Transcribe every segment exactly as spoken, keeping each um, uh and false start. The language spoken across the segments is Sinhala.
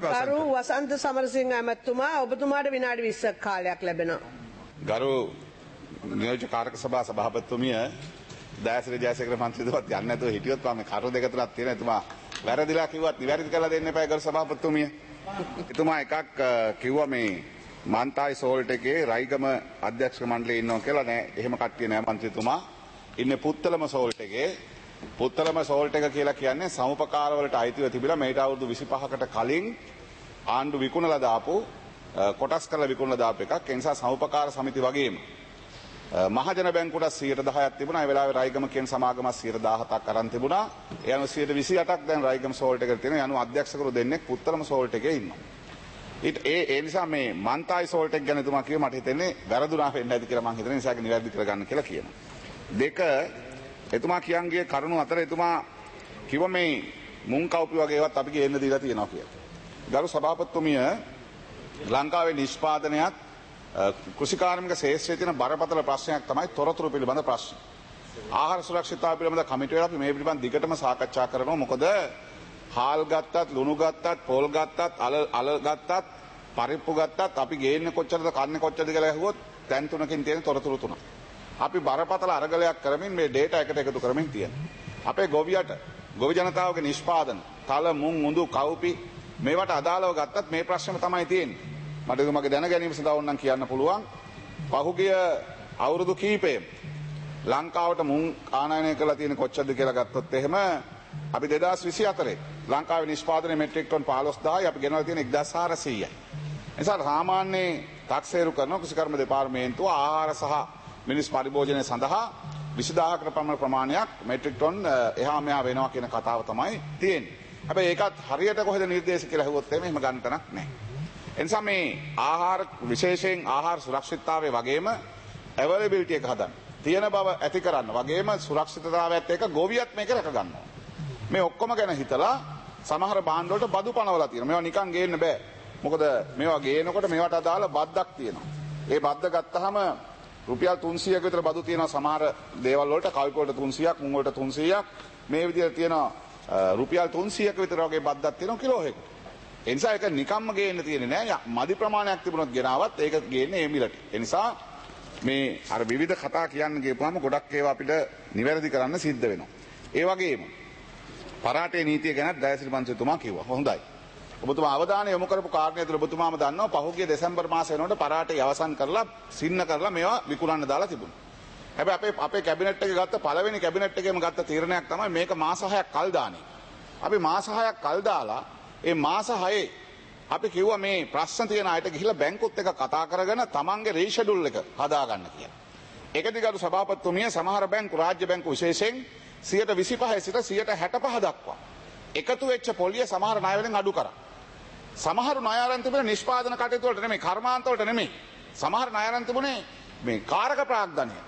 ගරු වසන්ත සමරසිංහ ඇමතුමා ඔබතුමාට විනාඩි විස්සක කාලයක් ලැබෙනවා. ගරු නියෝජ්‍ය කාර්ක සභා සභාපතිතුමිය දයාසිරි ජයසේකර මන්ත්‍රීතුමත් යන්නේ නැතුව හිටියොත් මම කරුණු දෙක තුනක් තියෙනවා. එතුමා වැරදිලා කිව්වත් නිවැරදි කරලා දෙන්න එපා ගරු සභාපතිතුමිය. එතුමා එකක් කිව්වා මේ මන්තායි සෝල්ට් එකේ රයිගම අධ්‍යක්ෂක මණ්ඩලයේ ඉන්නවා කියලා. නෑ එහෙම කට්ටිය නෑ මන්ත්‍රීතුමා. ඉන්නේ පුත්තලම සෝල්ට් එකේ. පුත්තලම සෝල්ට් එක කියලා කියන්නේ සමුපකාර වලට අයිතිව තිබිලා මේට අවුරුදු විසිපහකට කලින් ආණ්ඩු විකුණලා දාපු කොටස් කරලා විකුණලා දාපු එකක්. ඒ නිසා සමුපකාර සමිති වගේම මහජන බැංකුවට සියයට දහයක් තිබුණා. ඒ වෙලාවේ රයිගම කියන සමාගම සියයට දහහතක් අරන් තිබුණා. ඒ අනුව සියයට විසිඅටක් දැන් රයිගම සෝල්ට් එකට තියෙනවා. ඒ අනුව අධ්‍යක්ෂකවරු දෙන්නෙක් පුත්තලම සෝල්ට් එකේ ඉන්නවා. ඊට ඒ ඒ නිසා මේ මන්තායි සෝල්ට් එක ගැන තුමා කිව්ව මට හිතෙන්නේ වැරදුනා වෙන්න ඇති කියලා මම හිතන නිසා ඒක නිවැරදි කරගන්න කියලා කියනවා. දෙක එතුමා කියන්ගේ කරුණු අතර එතුමා කිව්ව මේ මුං කවුපි වගේ ඒවත් අපි ගේන්න දීලා තියෙනවා කියලා. ගරු සභාපතිතුමිය ලංකාවේ නිෂ්පාදනයත් කෘෂිකාර්මික ශේෂ්ත්‍රයේ තියෙන බරපතල ප්‍රශ්නයක් තමයි තොරතුරු පිළිබඳ ප්‍රශ්න. ආහාර සුරක්ෂිතතාවය පිළිබඳ කමිටුවේ අපි මේ පිළිබඳ දිගටම සාකච්ඡා කරනවා. මොකද හාල් ගත්තත්, ලුණු ගත්තත්, පොල් ගත්තත්, අල අල ගත්තත්, පරිප්පු ගත්තත් අපි ගේන්නේ කොච්චරද, කන්නේ කොච්චරද කියලා ඇහුවොත් දැන් තුනකින් තියෙන තොරතුරු තුනක්. අපි බරපතල අරගලයක් කරමින් මේ ඩේටා එකට එකතු කරමින් තියෙනවා. අපේ ගොවියට ගොවි ජනතාවගේ නිෂ්පාදන තල මුං උඳු කවුපි මේවට අදාළව ගත්තත් මේ ප්‍රශ්නම තමයි තියෙන්නේ. මට මගේ දැන ගැනීම සඳහා ඕනනම් කියන්න පුළුවන්. පහුගිය අවුරුදු කීපෙම ලංකාවට මුං ආනයනය කරලා තියෙන කොච්චරද කියලා ගත්තොත් එහෙම අපි දෙදාස් විසිහතරේ ලංකාවේ නිෂ්පාදනයේ මෙට්‍රික් ටන් පහළොස් දහසයි අපි ගෙනල්ලා තියෙන එක්දාස් හාරසීයයි. එනිසා සාමාන්‍ය තාක්ෂේරු කරන කෘෂිකර්ම දෙපාර්තමේන්තුව ආහාර සහ මිනිස් පරිභෝජනය සඳහා විසිදහකට පමණ ප්‍රමාණයක් මෙට්‍රික් ටන් එහා මෙහා වෙනවා කියන කතාව තමයි තියෙන්නේ. හැබැයි ඒකත් හරියට කොහෙද නිර්දේශ කියලා හුවොත් එහෙම ගන්න තැනක් නැහැ. එනිසා මේ ආහාර විශේෂයෙන් ආහාර සුරක්ෂිතතාවය වගේම අවైలබිලිටි එක හදන්න. තියෙන බව ඇති කරන්න වගේම සුරක්ෂිතතාවයත් එක්ක ගොවියත් මේක රැක ගන්නවා. මේ ඔක්කොම ගැන හිතලා සමහර භාණ්ඩ වලට බදු පනවලා තියෙනවා. මේවා නිකන් ගේන්න බෑ. මොකද මේවා ගේනකොට මේවට අදාළ බද්දක් තියෙනවා. ඒ බද්ද ගත්තාම රුපියල් තුන්සීයක් විතර බදු තියෙනවා සමහර දේවල් වලට. කවික වලට තුන්සීයක්, මුං වලට තුන්සීයක්. මේ විදිහට තියෙනවා රුපියල් තුන්සීයක විතර වගේ බද්දක් තියෙනවා කිලෝ එකකට. ඒ නිසා ඒක නිකම්ම ගේන්න තියෙන්නේ නෑ. මදි ප්‍රමාණයක් තිබුණොත් ගෙනාවත් ඒක ගේන්නේ ඒ මිලට. ඒ නිසා මේ අර විවිධ කතා කියන්න ගියපුවාම ගොඩක් ඒවා අපිට නිවැරදි කරන්න සිද්ධ වෙනවා. ඒ වගේම පරාටේ නීතිය ගැන දයාසිරි මන්ත්‍රීතුමා කිව්වා. හොඳයි. ඔබතුමා අවධානය යොමු කරපු කාරණේ තුළ ඔබතුමාම දන්නවා පහුගිය දෙසැම්බර් මාසය වෙනකොට පරාටේ අවසන් කරලා සින්න කරලා මේවා විකුණන්න දාලා තිබුණා. හැබැයි අපේ අපේ කැබිනට් එකේ ගත්ත පළවෙනි කැබිනට් එකේම ගත්ත තීරණයක් තමයි මේක මාස හයක් කල් දාන එක. අපි මාස හයක් කල් දාලා ඒ මාස හයේ අපි කිව්වා මේ ප්‍රශ්න තියෙන අයට ගිහිල්ලා බැංකුත් එක්ක කතා කරගෙන තමන්ගේ රීෂෙඩියුල් එක හදාගන්න කියලා. ඒකදී ගරු සභාපතිතුමිය සමහර බැංකු රාජ්‍ය බැංකු විශේෂයෙන් සියයට විසිපහ සිට සියයට හැටපහ දක්වා එකතු වෙච්ච පොලිය සමහර ණය වලින් අඩු කරා. සමහර ණය අරන් තිබුණේ නිෂ්පාදන කටයුතු වලට නෙමෙයි, කර්මාන්ත වලට නෙමෙයි. සමහර ණය අරන් තිබුණේ මේ කාරක ප්‍රාග්ධනයට.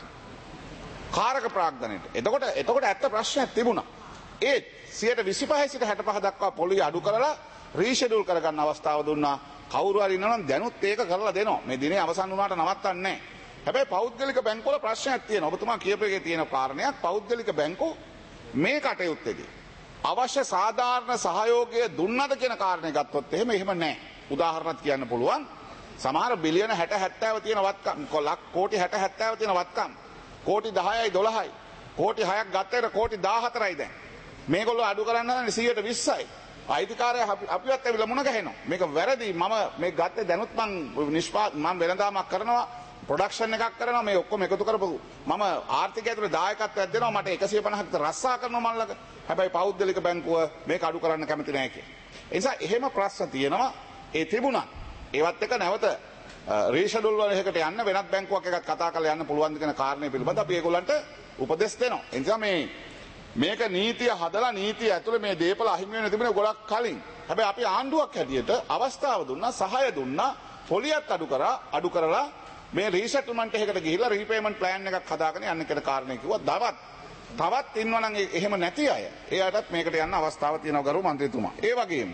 කාරක ප්‍රාග්ධනයට. එතකොට එතකොට ඇත්ත ප්‍රශ්නයක් තිබුණා. ඒ සියයට විසිපහ සිට හැටපහ දක්වා පොලිය අඩු කරලා රීෂෙඩියුල් කරගන්න අවස්ථාව දුන්නා. කවුරු හරි ඉන්නවනම් දැනුත් ඒක කරලා දෙනවා. මේ දිනේ අවසන් වුණාට නවත්තන්නේ නැහැ. හැබැයි පෞද්ගලික බැංකුවල ප්‍රශ්නයක් තියෙනවා. ඔබතුමා කියපු එකේ තියෙන කාරණයක් පෞද්ගලික බැංකු මේ කටයුත්තේදී අවශ්‍ය සාධාරණ සහයෝගය දුන්නද කියන කාරණේ ගත්තොත් එහෙම එහෙම නැහැ. උදාහරණයක් කියන්න පුළුවන්. සමහර බිලියන හැට හැත්තෑව තියෙන වත්කම්, කෝටි හැට හැත්තෑව තියෙන වත්කම්, කෝටි දහයයි දොළහයි, කෝටි හයක් ගත්තට කෝටි දාහතරයි දැන්. මේගොල්ලෝ අඩු කරන්න හදන්නේ සියයට විස්සයි. අයිතිකාරය අපිවත් ඇවිල්ලා මුණ ගැහෙනවා. මේක වැරදි. මම මේ ගත්තේ දැනුත් මං නිෂ්පා මම වෙනදාමක් කරනවා. ප්‍රොඩක්ෂන් එකක් කරනවා. මේ ඔක්කොම එකතු කරපු මම ආර්ථිකය ඇතුලේ දායකත්වයක් දෙනවා. මට එකසිය පනහක් විතර රස්සා කරනවා මල්ලක. හැබැයි පෞද්ගලික බැංකුව මේක අඩු කරන්න කැමති නැහැ කියලා. ඒ නිසා එහෙම ප්‍රශ්න තියෙනවා. ඒ තිබුණා. ඒවත් එක නැවත රීෂෙඩියුල් වල එකකට යන්න වෙනත් බැංකුවක් එකක් කතා කරලා යන්න පුළුවන් කියන කාරණේ පිළිබඳව අපි ඒගොල්ලන්ට උපදෙස් දෙනවා. ඒ නිසා මේ මේක නීතිය හදලා නීතිය ඇතුලේ මේ දේපල අහිමි වෙන තිබුණේ ගොඩක් කලින්. හැබැයි අපි ආණ්ඩුවක් හැටියට අවස්ථාව දුන්නා, සහාය දුන්නා, පොලියත් අඩු කරා, අඩු කරලා මේ රීසෙට්ල්මන්ට් එකකට ගිහිල්ලා රීපේමන්ට් ප්ලෑන් එකක් හදාගෙන යන්න කියන කාරණේ කිව්වා. දවත් තවත් ඉන්නවනම් එහෙම නැති අය එයාටත් මේකට යන්න අවස්ථාවක් තියෙනවා ගරු මන්ත්‍රීතුමා. ඒ වගේම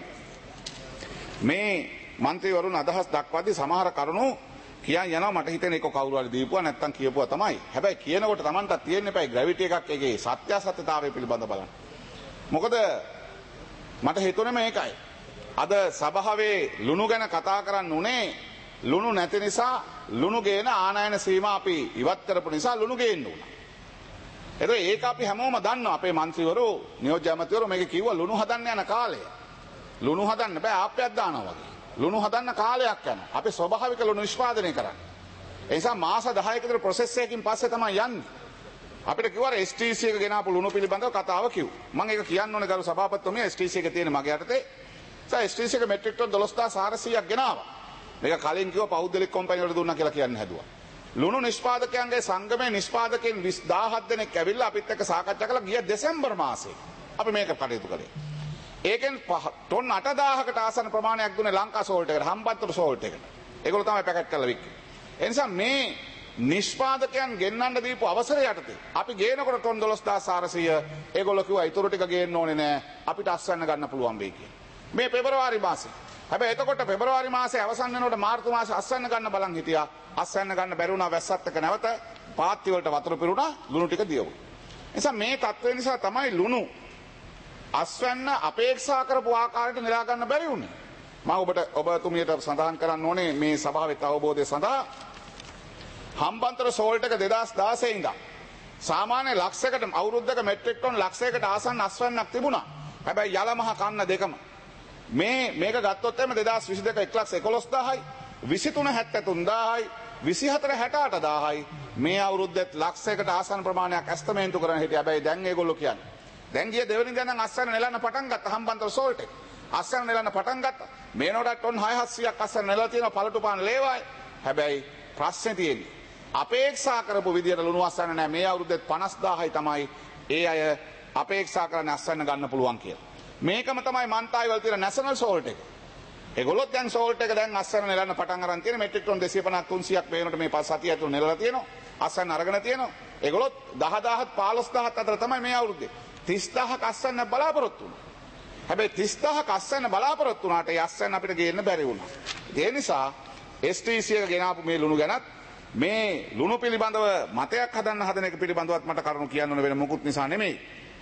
මේ මන්ත්‍රීවරුන් අදහස් දක්වද්දී සමහර කරුණු කියන් යනවා. මට හිතෙන එක කවුරු හරි දීපුවා නැත්තම් කියපුවා තමයි. හැබැයි කියනකොට Tamanට තියෙන්න එපා ග්‍රැවිටි එකක් ඒකේ සත්‍යාසත්‍යතාවය පිළිබඳ බලන්න. මොකද මට හිතුනේ මේකයි. අද සභාවේ ලුණු ගැන කතා කරන්න උනේ ලුණු නැති නිසා ලුණු ගේන ආනයන සීමා අපි ඉවත් කරපු නිසා ලුණු ගේන්න උනා. ඒක ඒක අපි හැමෝම දන්නවා. අපේ മന്ത്രിවරු නියෝජ්‍ය ඇමතිවරු මේක කිව්වා ලුණු හදන්න යන කාලය. ලුණු හදන්න බෑ ආප්පයක් දානවා වගේ. ලුණු හදන්න කාලයක් යනවා. අපි ස්වභාවික ලුණු නිෂ්පාදනය කරන්නේ. ඒ නිසා මාස දහයක විතර ප්‍රොසෙස් එකකින් පස්සේ තමයි යන්නේ. අපිට කිව්වා එස් ටී සී එක ගෙනාපු ලුණු පිළිබඳව කතාව කිව්වා. මම ඒක කියන්න ඕනේ ගරු සභාපතිතුමිය එස් ටී සී එක තියෙන මගේ යටතේ. ඒ එස් ටී සී එක මෙට්‍රික් ටන් දොළොස් හදාස් හාරසීයක් ගෙනාවා. මේක කලින් කිව්ව පෞද්ගලික කම්පැනි වලට දුන්නා කියලා කියන්න හැදුවා. ලුණු නිෂ්පාදකයන්ගේ සංගමයේ නිෂ්පාදකයන් දහහක් දෙනෙක් ඇවිල්ලා අපිත් එක්ක සාකච්ඡා කළා ගිය දෙසැම්බර් මාසේ. අපි මේක කටයුතු කළේ. ඒකෙන් ටොන් අටදාහකට ආසන්න ප්‍රමාණයක් දුන්නේ ලංකා සෝල්ට් එකට, හම්බන්තොට සෝල්ට් එකට. ඒගොල්ලෝ තමයි පැකට් කරලා වික්කේ. ඒ නිසා මේ නිෂ්පාදකයන් ගෙන්නන්න දීපු අවසරය යටතේ අපි ගේනකොට ටොන් දොළොස් හදාස් හාරසීය ඒගොල්ලෝ කිව්වා ඊටු ටික ගේන්න ඕනේ නෑ අපිට අස්වැන්න ගන්න පුළුවන් වෙයි කියලා. මේ පෙබරවාරි මාසේ. හැබැයි එතකොට පෙබරවාරි මාසේ අවසන් වෙනකොට මාර්තු මාසේ අස්වැන්න ගන්න බලන් හිටියා. අස්වැන්න ගන්න බැරි වුණා වැස්සත් එක්ක නැවත පාත්ති වලට වතුර පිරුණා ලුණු ටික දියවුණා. නිසා මේ තත්ත්වය නිසා තමයි ලුණු අස්වැන්න අපේක්ෂා කරපු ආකාරයට නෙලා ගන්න බැරි වුණේ. මම ඔබට ඔබතුමියට සඳහන් කරන්න ඕනේ මේ සභාවෙත් අවබෝධය සඳහා හම්බන්තොට සෝල්ට් එක දෙදහස් දාසය ඉඳන් සාමාන්‍ය ලක්ෂයකට අවුරුද්දක මෙට්‍රික් ටන් ලක්ෂයකට ආසන්න අස්වැන්නක් තිබුණා. හැබැයි යල මහ කන්න දෙකම මේ මේක ගත්තොත් එimhe දෙදහස් විසි දෙක එක ලක්ෂ එකොළොස් දාහයි විසිතුන හැත්තෑ තුන් දාහයි විසිහතර හැටඅට දාහයි මේ අවුරුද්දෙත් ලක්ෂයකට ආසන්න ප්‍රමාණයක් ඇස්තමේන්තු කරන හිටියා. හැබැයි දැන් ඒගොල්ලෝ කියන්නේ දැන් ගිය දෙවෙනි දා නම් අස්වැන්න නෙලන්න පටන් ගත්තා. හම්බන්තොට සෝල්ට් එක අස්වැන්න නෙලන්න පටන් ගත්තා. මේනොට ටොන් හය හත්සීයක් අස්වැන්න නෙලලා තියෙනවා පළටු පාන ලේවායි. හැබැයි ප්‍රශ්නේ තියෙන්නේ අපේක්ෂා කරපු විදියට ලුණු අස්වැන්න නැහැ. මේ අවුරුද්දෙත් පනස් දාහයි තමයි ඒ අය අපේක්ෂා කරන්නේ අස්වැන්න ගන්න පුළුවන් කියලා. මේකම තමයි මන්තායි වල තියෙන නැෂනල් සෝල්ට් එක. ඒගොල්ලොත් දැන් සෝල්ට් එක දැන් අස්වැන්න නෙලන්න පටන් අරන් තියෙන මෙට්‍රික් ටන් දෙසිය පනහක් තුන්සියක් මේනොට මේ පස් සතිය ඇතුළත නෙලලා තියෙනවා. අස්වැන්න අරගෙන තියෙනවා. ඒගොල්ලොත් දහදාහත් පහළොස් දාහත් අතර තමයි මේ අවුරුද්දේ තිස් දාහක් අස්වැන්න බලාපොරොත්තු වුණා. හැබැයි තිස් දාහක් අස්වැන්න බලාපොරොත්තු වුණාට ඒ අස්වැන්න අපිට ගේන්න බැරි වුණා. ඒ නිසා එස් ටී සී එක ගෙනාපු මේ ලුණු ගැනත් මේ ලුණු පිළිබඳව මතයක් හදන්න හදන එක පිළිබඳවත් මට කරුණු කියන්න ඕන වෙන මොකුත් නිසා නෙමෙයි.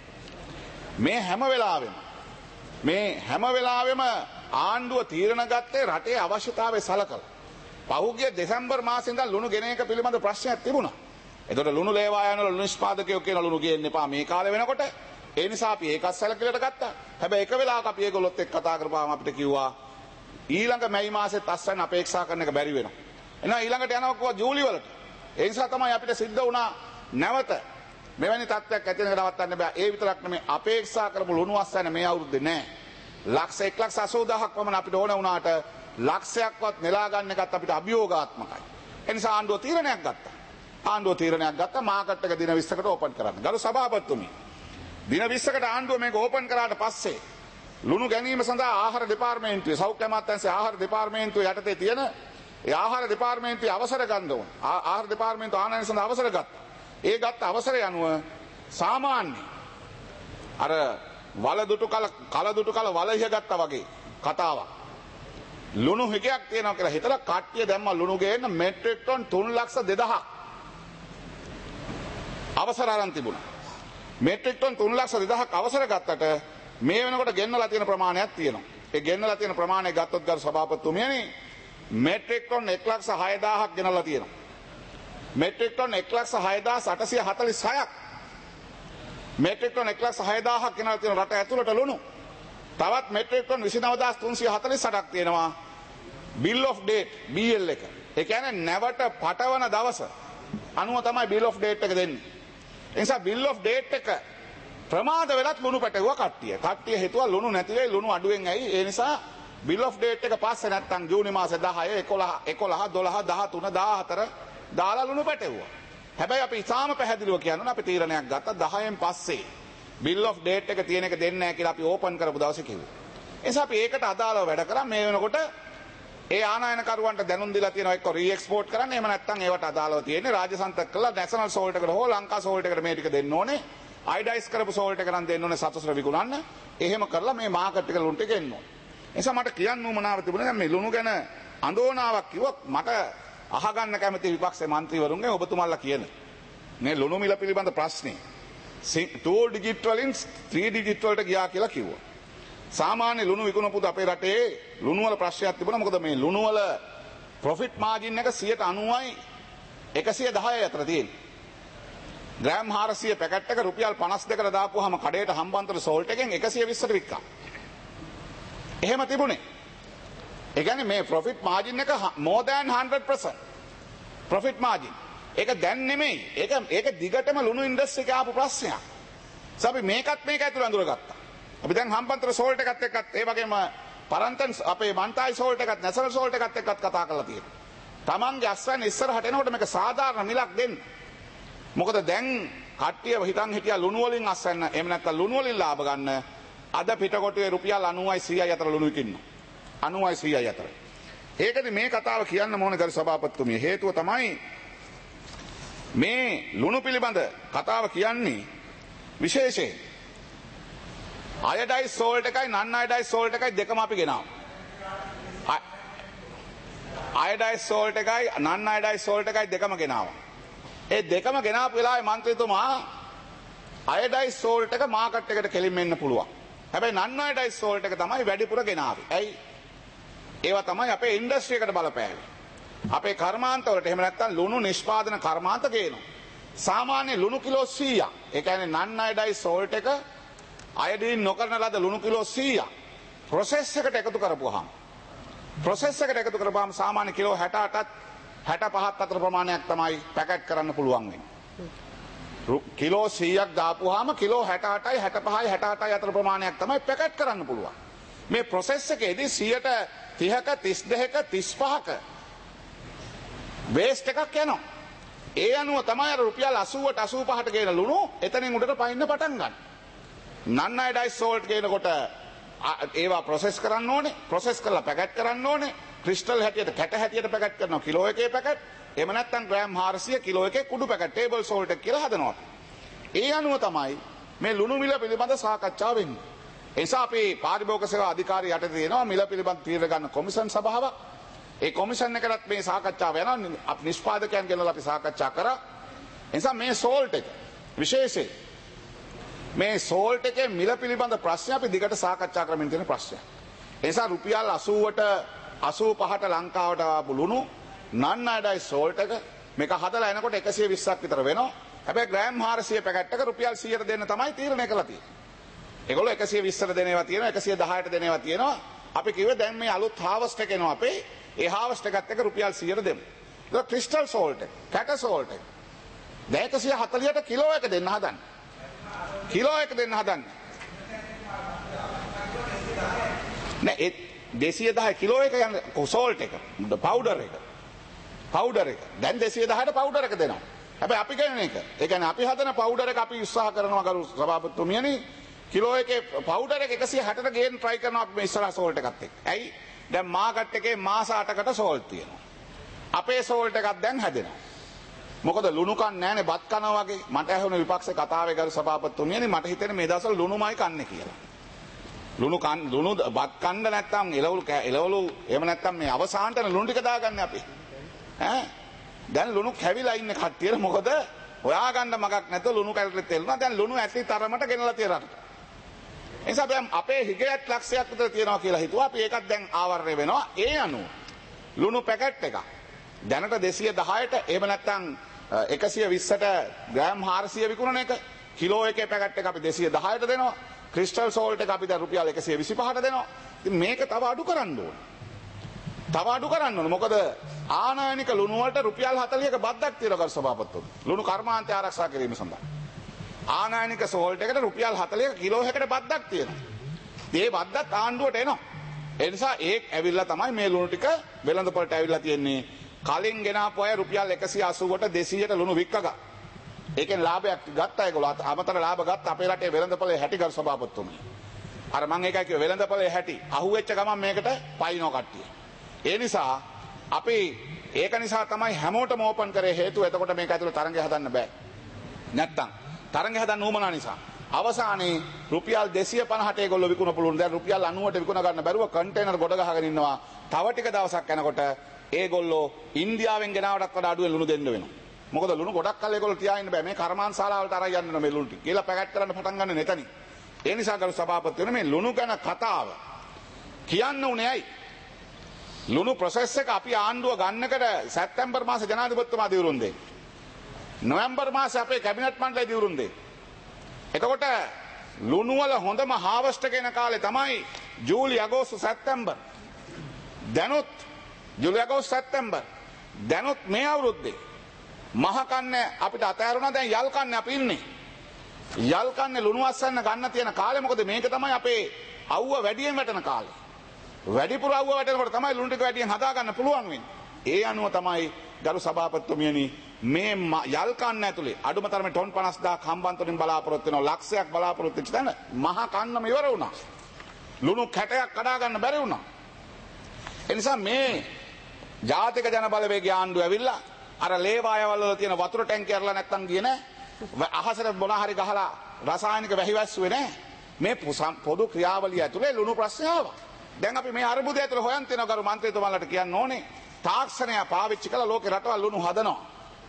මේ හැම වෙලාවෙම මේ හැම වෙලාවෙම ආණ්ඩුව තීරණ ගත්තේ රටේ අවශ්‍යතාවය සලකලා. පහුගිය දෙසැම්බර් මාසේ ඉඳන් ලුණු ගෙන එක පිළිබඳ ප්‍රශ්නයක් තිබුණා. එතකොට ලුණු ලේවායන වල ලුණු නිෂ්පාදකයෝ කියන ලුණු ගේන්න එපා මේ කාලේ වෙනකොට. ඒ නිසා අපි ඒකත් සැලකිලිට ගත්තා. හැබැයි එක වෙලාවක අපි ඒගොල්ලොත් එක්ක කතා කරපුවාම අපිට කිව්වා ඊළඟ මැයි මාසෙත් අස්වැන්න අපේක්ෂා කරන එක බැරි වෙනවා. එහෙනම් ඊළඟට යනවා කොහොම ජූලි වලට. ඒ නිසා තමයි අපිට සිද්ධ වුණා නැවත මෙවැනි තත්ත්වයක් ඇති වෙනක නවත්තන්න බෑ. ඒ විතරක් නෙමෙයි අපේක්ෂා කරපු ලුණු අස්වැන්න මේ අවුරුද්දේ නෑ. ලක්ෂ එක ලක්ෂ අසූ දහසක් වමන අපිට ඕන වුණාට ලක්ෂයක්වත් නෙලා ගන්න එකත් අපිට අභියෝගාත්මකයි. ඒ නිසා ආණ්ඩුව තීරණයක් ගත්තා. ආණ්ඩුව තීරණයක් ගත්තා මාකට් එක දින විස්සකට ඕපන් කරන්න. ගරු සභාපතිතුමනි දින විස්සකට ආණ්ඩුව මේක ඕපන් කරාට පස්සේ ලුණු ගැනීම සඳහා ආහාර දෙපාර්තමේන්තුවේ සෞඛ්‍ය අමාත්‍යාංශයේ ආහාර දෙපාර්තමේන්තුවේ යටතේ තියෙන ඒ ආහාර දෙපාර්තමේන්තුවේ අවසර ගන්න ඕන. ආහාර දෙපාර්තමේන්තුව ආනයන සඳහා අවසර ගත්තා. ඒ ගත්ත අවසරය අනුව සාමාන්‍ය අර වලදුටු කල කලදුටු කල වලහිය ගත්තා වගේ කතාවක්. ලුණු හිගයක් තියෙනවා කියලා හිතලා කට්ටිය දැම්ම ලුණු ගේන්න මෙට්‍රික් ටන් තුන් ලක්ෂ දෙදහසක් අවසර අරන් තිබුණා. මෙට්‍රික් ටන් තුන් ලක්ෂ දෙදහසක් අවසර ගත්තට මේ වෙනකොට ගෙන්නලා තියෙන ප්‍රමාණයක් තියෙනවා. ඒ ගෙන්නලා තියෙන ප්‍රමාණය ගත්තොත් ගරු සභාපතිතුමියනි මෙට්‍රික් ටන් එක ලක්ෂ හය දහසක් ගෙනලා තියෙනවා. මෙට්‍රික් ටන් එක ලක්ෂ හය දහස් අටසිය හතළිස් හයක් මෙට්‍රික් ටන් එක ලක්ෂ හය දහසක් ගෙනලා තියෙන රට ඇතුළට ලුණු. තවත් මෙට්‍රික් ටන් විසි නව දහස් තුන්සිය හතළිස් අටක් තියෙනවා bill of date B L එක. ඒ කියන්නේ නැවට පටවන දවස අනුව තමයි බිල් ඔෆ් ඩේට් එක දෙන්නේ. ඒ නිසා බිල් ඔෆ් ඩේට් එක ප්‍රමාද වෙලත් ලුණු පැටවුවා කට්ටිය. කට්ටිය හිතුවා ලුණු නැති වෙයි ලුණු අඩුවෙන් ඇයි. ඒ නිසා බිල් ඔෆ් ඩේට් එක පස්සේ නැත්තම් ජූනි මාසේ දහය එකොළහ එකොළහ දොළහ දහතුන දහහතර දාලා ලුණු පැටවුවා. හැබැයි අපි ඉතාම පැහැදිලිව කියනවා අපි තීරණයක් ගත්තා දහයෙන් පස්සේ බිල් ඔෆ් ඩේට් එක තියෙන එක දෙන්නේ නැහැ කියලා අපි ඕපන් කරපු දවසේ කිව්වා. ඒ නිසා අපි ඒකට අදාළව වැඩ කරා. මේ වෙනකොට ඒ ආනයනකරුවන්ට දැනුම් දීලා තියෙනවා එක්ක රීඑක්ස්පෝර්ට් කරන්න. එහෙම නැත්නම් ඒවට අදාළව තියෙන්නේ රාජ්‍ය සන්තක කළා නැෂනල් සෝල්ට් එකට හෝ ලංකා සෝල්ට් එකට මේ ටික දෙන්න ඕනේ. අයිඩයිස් කරපු සෝල්ට් එක නම් දෙන්න ඕනේ සතසර විකුණන්න. එහෙම කරලා මේ මාකට් එක ලුණු ටික එන්න ඕනේ. ඒ නිසා මට කියන්න උවමනාව තිබුණේ දැන් මේ ලුණු ගැන අඳෝනාවක් කිව්වොත් මට අහගන්න කැමති විපක්ෂයේ മന്ത്രിවරුන්ගේ ඔබතුමාලා කියන මේ ලුණු මිල පිළිබඳ ප්‍රශ්නේ two digit වලින් three digit වලට ගියා කියලා කිව්වා. සාමාන්‍ය ලුණු විකුණපු අපේ රටේ ලුණු වල ප්‍රශ්නයක් තිබුණා. මොකද මේ ලුණු වල ප්‍රොෆිට් මාජින් එක සියයට අනූවයි එකසිය දහයයි අතර තියෙන්නේ. ග්‍රෑම් හාරසිය පැකට් එක රුපියල් පනස් දෙකට දාපුවාම කඩේට හම්බන්තොට සෝල්ට් එකෙන් එකසිය විස්සට වික්කා. එහෙම තිබුණේ. ඒ කියන්නේ මේ ප්‍රොෆිට් මාජින් එක more than one hundred percent profit margin. ඒක දැන් නෙමෙයි. ඒක ඒක දිගටම ලුණු ඉන්ඩස්ට්‍රි එකේ ආපු ප්‍රශ්නයක්. අපි මේකත් මේක ඇතුළේ අඳුරගත්තා. අපි දැන් හම්බන්තොට සෝල්ට් එකත් එක්කත් ඒ වගේම පරන්තන් අපේ මන්තායි සෝල්ට් එකත් නැසරල් සෝල්ට් එකත් එක්කත් කතා කරලා තියෙනවා. තමන්ගේ අස්වැන්න ඉස්සරහට එනකොට මේක සාධාරණ මිලක් දෙන්න. මොකද දැන් කට්ටිය හිතන් හිටියා ලුණු වලින් අස්වැන්න එහෙම නැත්නම් ලුණු වලින් ලාභ ගන්න. අද පිටකොටුවේ රුපියල් අනූවයි සීයයි අතර ලුණු විකින්න. අනූවයි සීයයි අතර. ඒකද මේ කතාව කියන්න ඕන ගරු සභාපතිතුමිය. හේතුව තමයි මේ ලුණු පිළිබඳ කතාව කියන්නේ විශේෂයෙන් අයඩයිස් සෝල්ට් එකයි නන් අයඩයිස් සෝල්ට් එකයි දෙකම අපි ගෙනාවා. අයඩයිස් සෝල්ට් එකයි නන් අයඩයිස් සෝල්ට් එකයි දෙකම ගෙනාවා. ඒ දෙකම ගෙනාපු වෙලාවේ මන්ත්‍රීතුමා අයඩයිස් සෝල්ට් එක මාකට් එකට කෙලින්ම එන්න පුළුවන්. හැබැයි නන් අයඩයිස් සෝල්ට් එක තමයි වැඩිපුර ගෙනාවේ. ඇයි? ඒවා තමයි අපේ ඉන්ඩස්ට්‍රි එකට බලපෑවේ. අපේ කර්මාන්ත වලට එහෙම නැත්නම් ලුණු නිෂ්පාදන කර්මාන්ත ගේනවා. සාමාන්‍ය ලුණු කිලෝ සීයක්. ඒ කියන්නේ නන් අයඩයිස් සෝල්ට් එක අයඩීන් නොකරන ලද ලුණු කිලෝ සීයක් ප්‍රොසෙස් එකට එකතු කරපුවාම ප්‍රොසෙස් එකට එකතු කරපුවාම සාමාන්‍ය කිලෝ හැට අටත් හැට පහත් අතර ප්‍රමාණයක් තමයි පැකට් කරන්න පුළුවන් වෙන්නේ. කිලෝ සීයක් දාපුවාම කිලෝ හැට අටයි හැට පහයි හැට අටයි අතර ප්‍රමාණයක් තමයි පැකට් කරන්න පුළුවන්. මේ ප්‍රොසෙස් එකේදී සියයට තිහක තිස් දෙකක තිස් පහක වේස්ට් එකක් යනවා. ඒ අනුව තමයි අර රුපියල් අසූවට අසූ පහට ගේන ලුණු එතනින් උඩට පයින්න පටන් ගන්න. නන් අයඩයිස් සෝල්ට් ගේනකොට ඒවා ප්‍රොසෙස් කරන්න ඕනේ. ප්‍රොසෙස් කරලා පැකට් කරන්න ඕනේ. ක්‍රිස්ටල් හැටියට කැට හැටියට පැකට් කරනවා කිලෝ එකේ පැකට්. එහෙම නැත්නම් ග්‍රෑම් හාරසිය කිලෝ එකේ කුඩු පැකට් ටේබල් සෝල්ට් එක කියලා හදනවා. ඒ අනුව තමයි මේ ලුණු මිල පිළිබඳ සාකච්ඡාව වෙන්නේ. ඒ නිසා අපි පාරිභෝගික සේවා අධිකාරිය යටතේ තියෙනවා මිල පිළිබඳ තීරණ ගන්න කොමිෂන් සභාවක්. ඒ කොමිෂන් එකටත් මේ සාකච්ඡාව යනවා. අපි නිෂ්පාදකයන් ගෙනලා අපි සාකච්ඡා කරා. ඒ නිසා මේ සෝල්ට් එක විශේෂයෙන් මේ සෝල්ට් එකේ මිල පිළිබඳ ප්‍රශ්න අපි දිගට සාකච්ඡා කරමින් තියෙන ප්‍රශ්නයක්. ඒ නිසා රුපියල් අසූවට අසූ පහට ලංකාවට ආපු ලුණු නන් අයඩයිස් සෝල්ට් එක මේක හදලා එනකොට එකසිය විස්සක් විතර වෙනවා. හැබැයි ග්‍රෑම් හාරසිය පැකට් එක රුපියල් සීයට දෙන්න තමයි තීරණය කළා තියෙන්නේ. ඒගොල්ලෝ එකසිය විස්සට දෙන ඒවා තියෙනවා එකසිය දහයට දෙන ඒවා තියෙනවා. අපි කිව්වේ දැන් මේ අලුත් හාවස්ට් එක එනවා අපේ. ඒ හාවස්ට් එකත් එක්ක රුපියල් සීයට දෙමු. ඒක ක්‍රිස්ටල් සෝල්ට් එක, කැට සෝල්ට් එක. දැන් එකසිය හතලියට කිලෝ එක දෙන්න හදන්නේ. කිලෝ එක දෙන්න හදන්නේ. නෑ ඒ දෙසිය දහය කිලෝ එක යන සෝල්ට් එක, පවුඩර් එක. පවුඩර් එක. දැන් දෙසිය දහයට පවුඩර් එක දෙනවා. හැබැයි අපි කියන එක. ඒ කියන්නේ අපි හදන පවුඩර් එක අපි උත්සාහ කරනවා ගරු සභාපතිතුමියනි කිලෝ එකේ පවුඩර් එක එකසිය හැටට ගේන්න try කරනවා අපි මේ ඉස්සරහ සෝල්ට් එකත් එක්ක. ඇයි? දැන් මාකට් එකේ මාස අටකට සෝල්ට් තියෙනවා. අපේ සෝල්ට් එකක් දැන් හැදෙනවා. මොකද ලුණු කන්නේ නැහනේ බත් කනවා වගේ. මට ඇහුණ විපක්ෂ කතාවේ ගරු සභාපතිතුමියනි මට හිතෙන්නේ මේ දවස්වල ලුණුමයි කන්නේ කියලා. ලුණු කන් ලුණු බත් කන්න නැත්තම් එළවලු එළවලු එහෙම නැත්තම් මේ අවසානට ලුණු ටික දාගන්නේ අපි. ඈ දැන් ලුණු කැවිලා ඉන්නේ කට්ටියට මොකද හොයාගන්න මගක් නැතුව ලුණු කැලේ තෙල්නවා. දැන් ලුණු ඇති තරමට ගෙනලා තියෙනවා. ඒ නිසා දැන් අපේ හිගයත් ලක්ෂයක් විතර තියෙනවා කියලා හිතුවා. අපි ඒකත් දැන් ආවරණය වෙනවා. ඒ අනුව ලුණු පැකට් එකක් දැනට දෙසිය දහයට එහෙම නැත්තම් එකසිය විස්සට ග්‍රෑම් හාරසිය විකුණන එක කිලෝ එකේ පැකට් එක අපි දෙසිය දහයට දෙනවා. ක්‍රිස්ටල් සෝල්ට් එක අපි දැන් රුපියල් එකසිය විසි පහට දෙනවා. ඉතින් මේක තව අඩු කරන්න ඕනේ. තව අඩු කරන්න ඕනේ. මොකද ආනයනික ලුණු වලට රුපියල් හතලියක බද්දක් තියෙනවා ගරු සභාපතිතුමනි. ලුණු කර්මාන්තය ආරක්ෂා කිරීම සඳහා. ආනයනික සෝල්ට් එකට රුපියල් හතලියක කිලෝ එකකට බද්දක් තියෙනවා. මේ බද්දත් ආණ්ඩුවට එනවා. ඒ නිසා ඒක ඇවිල්ලා තමයි මේ ලුණු ටික වෙළඳපොළට ඇවිල්ලා තියෙන්නේ. කලින් ගෙනාපු අය රුපියල් එකසිය අසූවට දෙසීයට ලුණු වික්කගා. ඒකෙන් ලාභයක් ගත්තා ඒගොල්ලෝ. අමතර ලාභ ගත්තා අපේ රටේ වෙළඳපොළේ හැටි ගරු සභාපතිතුමනි. අර මම ඒකයි කිව්වේ වෙළඳපොළේ හැටි. අහුවෙච්ච ගමන් මේකට පයින්ව කට්ටිය. ඒ නිසා අපි ඒක නිසා තමයි හැමෝටම ඕපන් කරේ හේතුව. එතකොට මේක ඇතුළේ තරංගය හදන්න බෑ. නැත්තම් තරංගය හදන්න උවමනා නිසා. අවසානයේ රුපියල් දෙසිය පනහට ඒගොල්ලෝ විකුණපු ලුණු දැන් රුපියල් අනූවට විකුණ ගන්න බැරුව කන්ටේනර් ගොඩ ගහගෙන ඉන්නවා. තව ටික දවසක් යනකොට ඒගොල්ලෝ ඉන්දියාවෙන් ගෙනාවටත් වඩා අඩුවෙන් ලුණු දෙන්න වෙනවා. මොකද ලුණු ගොඩක් කල් ඒගොල්ලෝ තියාගෙන බෑ. මේ කර්මාන්ත ශාලාවලට අරන් යන්න මේ ලුණු ටික. කියලා පැකට් කරන්න පටන් ගන්න නැතනි. ඒ නිසා ගරු සභාපතිවරණය මේ ලුණු ගැන කතාව කියන්න උනේ ඇයි? ලුණු ප්‍රොසෙස් එක අපි ආණ්ඩුව ගන්නකට සැප්තැම්බර් මාසේ ජනාධිපතිතුමා දිවුරුම් දෙන්නේ. නොවැම්බර් මාසේ අපේ කැබිනට් මණ්ඩලය දිවුරුම් දෙන්නේ. එතකොට ලුණු වල හොඳම හාවස්ට් එක එන කාලේ තමයි ජූලි අගෝස්තු සැප්තැම්බර්. දැනුත් ජූලි අගෝස්තු සැප්තැම්බර්. දැනුත් මේ අවුරුද්දේ මහ කන්නේ අපිට අතහැරුණා. දැන් යල් කන්නේ අපි ඉන්නේ. යල් කන්නේ ලුණු අස්සන්න ගන්න තියෙන කාලේ. මොකද මේක තමයි අපේ අවුව වැඩියෙන් වැටෙන කාලේ. වැඩිපුර අවුව වැටෙනකොට තමයි ලුණු ටික වැඩියෙන් හදා ගන්න පුළුවන් වෙන්නේ. ඒ අනුව තමයි ගරු සභාපතිතුමියනි මේ යල් කන්න ඇතුලේ අඩුම තරමේ ටොන් පනස් දාහක් හම්බන්තොටින් බලාපොරොත්තු වෙනවා. ලක්ෂයක් බලාපොරොත්තු වෙච්ච තැන මහ කන්නම ඉවර වුණා. ලුණු කැටයක් කඩා ගන්න බැරි වුණා. ඒ නිසා මේ ජාතික ජන බලවේගය ආණ්ඩුව ඇවිල්ලා අර ලේවායවල වල තියෙන වතුර ටැංකිය අරලා නැත්තම් ගියේ නෑ. අහසට මොන හරි ගහලා රසායනික වැහි වැස්සුවේ නෑ. මේ පොදු ක්‍රියාවලිය ඇතුලේ ලුණු ප්‍රශ්නය ආවා. දැන් අපි මේ අරුබුදය ඇතුලේ හොයන් තියෙනවා. ගරු මන්ත්‍රීතුමාලට කියන්න ඕනේ තාක්ෂණය පාවිච්චි කරලා ලෝකේ රටවල් ලුණු හදනවා.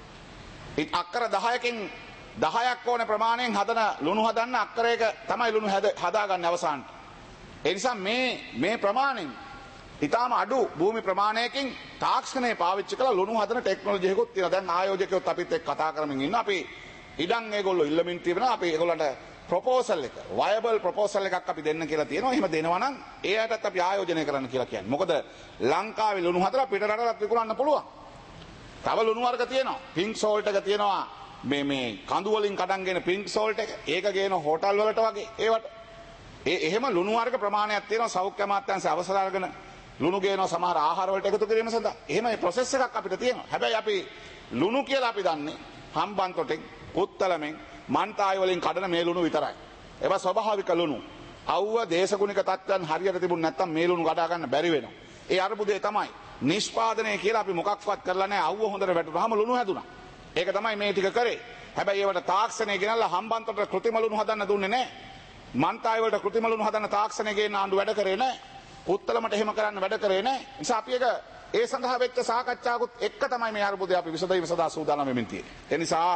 ඉත අක්කර දහයකින් දහයක් ඕනේ ප්‍රමාණයෙන් හදන ලුණු හදන්න අක්කරයක තමයි ලුණු හදාගන්නේ අවසානට. ඒ නිසා මේ මේ ප්‍රමාණයෙන් ඊටාම අඩු භූමි ප්‍රමාණයකින් තාක්ෂණය පාවිච්චි කරලා ලුණු හදන ටෙක්නොලොජි එකකුත් තියෙනවා. දැන් ආයෝජකයොත් අපිත් එක්ක කතා කරමින් ඉන්නවා. අපි ඉඩම් ඒගොල්ලෝ ඉල්ලමින් තිබෙනවා. අපි ඒගොල්ලන්ට ප්‍රොපෝසල් එක වයබල් ප්‍රොපෝසල් එකක් අපි දෙන්න කියලා තියෙනවා. එහෙම දෙනවා නම් ඒ අයටත් අපි ආයෝජනය කරන්න කියලා කියන්නේ. මොකද ලංකාවේ ලුණු හදලා පිට රටවලත් විකුණන්න පුළුවන්. තව ලුණු වර්ග තියෙනවා. පින්ක් සෝල්ට් එක තියෙනවා. මේ මේ කඳු වලින් කඩන්ගෙන පින්ක් සෝල්ට් එක. ඒක ගේන හෝටල් වලට වගේ ඒවට. ඒ එහෙම ලුණු වර්ග ප්‍රමාණයක් තියෙනවා. සෞඛ්‍ය අමාත්‍යාංශය අවසර අරගෙන ලුණු ගේනවා සමහර ආහාර වලට එකතු කිරීම සඳහා. එහෙම මේ ප්‍රොසෙස් එකක් අපිට තියෙනවා. හැබැයි අපි ලුණු කියලා අපි දන්නේ හම්බන්තොටෙන්, පුත්තලමෙන්, මන්තායි වලින් කඩන මේ ලුණු විතරයි. ඒවා ස්වභාවික ලුණු. අවුව දේශගුණික තත්ත්වයන් හරියට තිබුණ නැත්නම් මේ ලුණු කඩා ගන්න බැරි වෙනවා. ඒ අරුබුදේ තමයි නිෂ්පාදනය කියලා අපි මොකක්වත් කරලා නැහැ. අවුව හොඳට වැටුනහම ලුණු හැදුනා. ඒක තමයි මේ ටික කරේ. හැබැයි ඒවට තාක්ෂණය ගෙනල්ලා හම්බන්තොට කෘත්‍රිම ලුණු හදන්න දුන්නේ නැහැ. මන්තායි වලට කෘත්‍රිම ලුණු හදන්න තාක්ෂණය ගේන්න ආණ්ඩුව වැඩ කරේ නැහැ. පුත්තලමට එහෙම කරන්න වැඩ කරේ නැහැ. නිසා අපි ඒක ඒ සඳහා වෙච්ච සාකච්ඡාවකුත් එක්ක තමයි මේ අරුබුදේ අපි විසඳීම සඳහා සූදානම් වෙමින් තියෙන්නේ. ඒ නිසා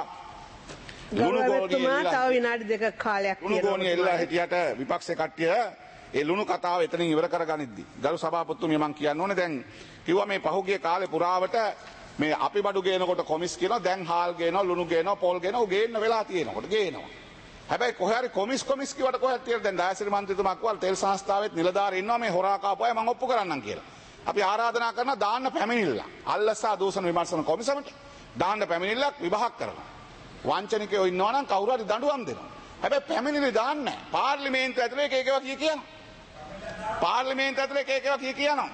ලුණු ගෝණිය තව විනාඩි දෙකක් කාලයක් තියෙනවා. ලුණු ගෝණිය එල්ලලා හිටියට විපක්ෂේ කට්ටිය ඒ ලුණු කතාව එතනින් ඉවර කරගනිද්දි ගරු සභාපතිතුමිය මම කියන්න ඕනේ දැන් කිව්වා මේ පහුගිය කාලේ පුරාවට මේ අපි බඩු ගේනකොට කොමිස් කියනවා දැන් හාල් ගේනවා ලුණු ගේනවා පොල් ගේනවා ගේන්න වෙලා තියෙනකොට ගේනවා. හැබැයි කොහේ හරි කොමිස් කොමිස් කිව්වට කොහෙද තියෙන්නේ දැන් ඩයසිරි මන්ත්‍රීතුමා කිව්වා තෙල් සංස්ථාවෙත් නිලධාරී ඉන්නවා මේ හොරා කාපු අය මම ඔප්පු කරන්නම් කියලා. අපි ආරාධනා කරනවා දාන්න පැමිණිල්ල. අල්ලසා දූෂණ විමර්ශන කොමිසමට දාන්න පැමිණිල්ලක් විභාග කරනවා. වංචනිකයෝ ඉන්නවා නම් කවුරු හරි දඬුවම් දෙනවා. හැබැයි පැමිණිලි දාන්නේ නැහැ. පාර්ලිමේන්තුව ඇතුලේ එක එකව කිය කියනවා. පාර්ලිමේන්තුව ඇතුලේ එක එකව කිය කියනවා.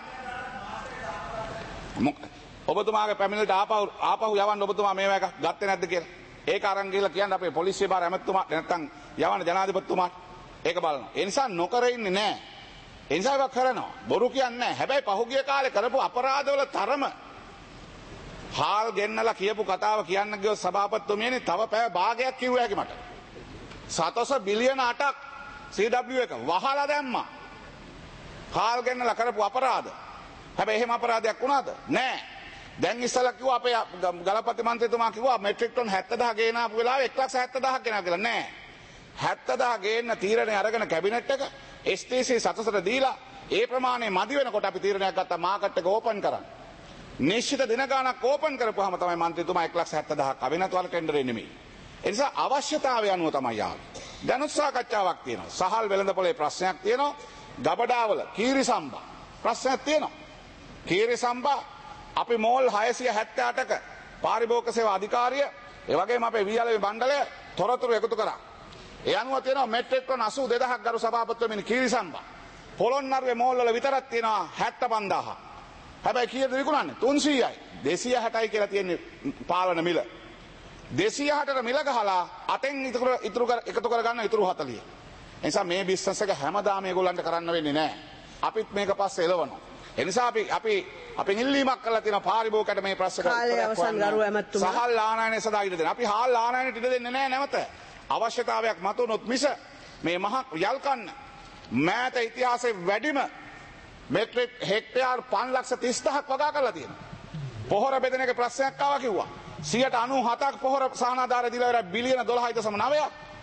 ඔබතුමාගේ පැමිණිල්ලට ආපහු ආපහු යවන්න ඔබතුමා මේවා එක ගත්තේ නැද්ද කියලා. ඒක අරන් ගිහලා කියන්න අපේ පොලිසිය බාර ඇමතුමා නැත්තම් යවන්න ජනාධිපතිතුමාට. ඒක බලනවා. ඒ නිසා නොකර ඉන්නේ නැහැ. ඒ නිසා ඒක කරනවා. බොරු කියන්නේ නැහැ. හැබැයි පහුගිය කාලේ කරපු අපරාධවල තරම හාල් ගෙන්නලා කියපු කතාව කියන්න ගියොත් සභාපතිතුමියනේ තව පැය භාගයක් කිව්වා හැකි මට. සතොස බිලියන අටක් සී ඩබ්ලිව් එක වහලා දැම්මා. හාල් ගෙන්නලා කරපු අපරාධ. හැබැයි එහෙම අපරාධයක් වුණාද? නෑ. දැන් ඉස්සලා කිව්වා අපේ ගලපති මන්ත්‍රීතුමා කිව්වා මෙට්‍රික් ටන් හැත්තෑ දහසක් ගේන ආපු වෙලාවේ එක ලක්ෂ හැත්තෑ දහසක් ගෙනා කියලා. නෑ. හැත්තෑ දහසක් ගේන්න තීරණය අරගෙන කැබිනට් එක එස් ටී සී සතොසට දීලා ඒ ප්‍රමාණය මදි වෙනකොට අපි තීරණයක් ගත්තා මාකට් එක ඕපන් කරන්න. නිශ්චිත දින ගානක් ඕපන් කරපුවාම තමයි මන්ත්‍රීතුමා එක ලක්ෂ හැත්තෑ දහසක් අවිනත් වල ටෙන්ඩරේ නෙමෙයි. ඒ නිසා අවශ්‍යතාවය අනුව තමයි ආවේ. දැනුත් සාකච්ඡාවක් තියෙනවා. සහල් වෙළඳපොලේ ප්‍රශ්නයක් තියෙනවා. ගබඩාවල කීරි සම්බා ප්‍රශ්නයක් තියෙනවා. කීරි සම්බා අපි මෝල් හයසිය හැත්තෑ අටක පාරිභෝගික සේවා අධිකාරිය ඒ වගේම අපේ වියලේ මණ්ඩලය තොරතුරු එකතු කරා. ඒ අනුව තියෙනවා මෙට්‍රික් ටන් අසූ දෙදහසක් ගරු සභාපතිතුමනි කීරි සම්බා. පොළොන්නරුවේ මෝල් වල විතරක් තියෙනවා හැත්තෑ පන්දාහක්. හැබැයි කීයද විකුණන්නේ? තුන්සීයයි. දෙසිය හැටයි කියලා තියෙන්නේ පාලන මිල. දෙසිය හැටට මිල ගහලා අටෙන් ඉතුරු ඉතුරු එකතු කර ගන්න ඉතුරු හතළිය. ඒ නිසා මේ බිස්නස් එක හැමදාම මේගොල්ලන්ට කරන්න වෙන්නේ නැහැ. අපිත් මේක පස්සේ එලවනවා. ඒ නිසා අපි අපි අපි ඉල්ලීමක් කරලා තියෙනවා පාරිභෝගිකයට මේ ප්‍රශ්න කාලය අවසන් ගරු ඇමතුමා. සහල් ආනයනය සදා ඉඩ දෙන්න. අපි හාල් ආනයනයට ඉඩ දෙන්නේ නැහැ නැවත. අවශ්‍යතාවයක් මතුනොත් මිස මේ මහ යල් කන්න මෑත ඉතිහාසයේ වැඩිම මෙට්‍රික් හෙක්ටයාර් පන්ලක්ෂ තිස් දහසක් වගා කරලා තියෙනවා. පොහොර බෙදෙන එක ප්‍රශ්නයක් ආවා කිව්වා. සියයට අනූ හතක් පොහොර සහනාධාර දීලා ඉවරයි බිලියන දොළහයි දශම නවයක්.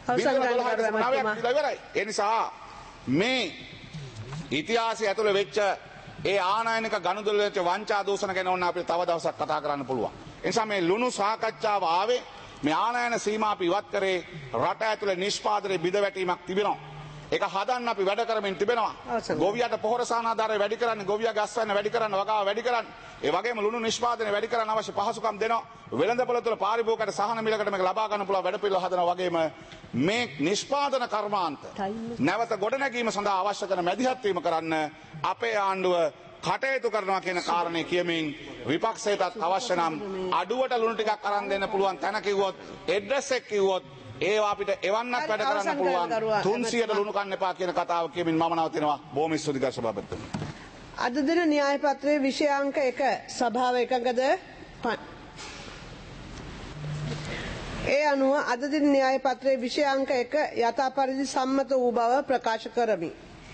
අවසන් ගන්න බිලියන කරුවා දොළහකට මැතිතුමා. දීලා ඉවරයි. ඒ නිසා මේ ඉතිහාසය ඇතුළේ වෙච්ච ඒ ආනයනික ගනුදෙනු වෙච්ච වංචා දූෂණ ගැන ඕන අපිට තව දවසක් කතා කරන්න පුළුවන්. ඒ නිසා මේ ලුණු සාකච්ඡාව ආවේ මේ ආනයන සීමා අපි ඉවත් කරේ රට ඇතුළේ නිෂ්පාදනයේ බිඳවැටීමක් තිබෙනවා. ඒක හදන්න අපි වැඩ කරමින් තිබෙනවා. ගොවියට පොහොර සානාධාරය වැඩි කරන්න, ගොවියා ගස් වෙන වැඩි කරන්න, වගාව වැඩි කරන්න. ඒ වගේම ලුණු නිෂ්පාදනය වැඩි කරන්න අවශ්‍ය පහසුකම් දෙනවා. වෙළඳපොළ තුළ පාරිභෝගිකයට සහන මිලකට මේක ලබා ගන්න පුළුවන් වැඩ පිළිවෙල හදනවා වගේම මේ නිෂ්පාදන කර්මාන්ත නැවත ගොඩනැගීම සඳහා අවශ්‍ය කරන මැදිහත් වීම කරන්න අපේ ආණ්ඩුව කටයුතු කරනවා කියන කාරණේ කියමින් විපක්ෂයටත් අවශ්‍ය නම් අඩුවට ලුණු ටිකක් අරන් දෙන්න පුළුවන් තැන කිව්වොත් ඇඩ්‍රස් එක කිව්වොත් ඒවා අපිට එවන්නක් වැඩ කරන්න පුළුවන් තුන්සියයට ලුණු කන්න එපා කියන කතාව කියමින් මම නවතිනවා. බොහොම ස්තුතියි ගරු සභාපතිතුමනි. අද දින න්‍යාය පත්‍රයේ විෂයාංක එක සභාව එකඟද? ඒ අනුව අද දින න්‍යාය පත්‍රයේ විෂයාංක එක යථා පරිදි සම්මත වූ බව ප්‍රකාශ කරමි.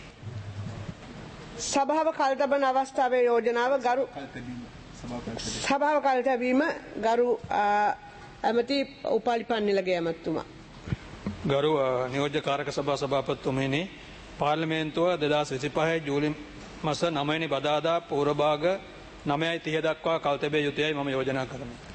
සභාව කල්තබන අවස්ථාවේ යෝජනාව ගරු සභාව කල්තැබීම ගරු ඇමති උපාලි පන්නිලගේ ඇමතුමා. ගරු නියෝජ්‍ය කාරක සභා සභාපතිතුමනි, පාර්ලිමේන්තුව දෙදහස් විසිපහ ජූලි මාස නවය වෙනි බදාදා පූර්ව භාග නවයයි තිහ දක්වා කල්තැබිය යුතුයයි මම යෝජනා කරමි.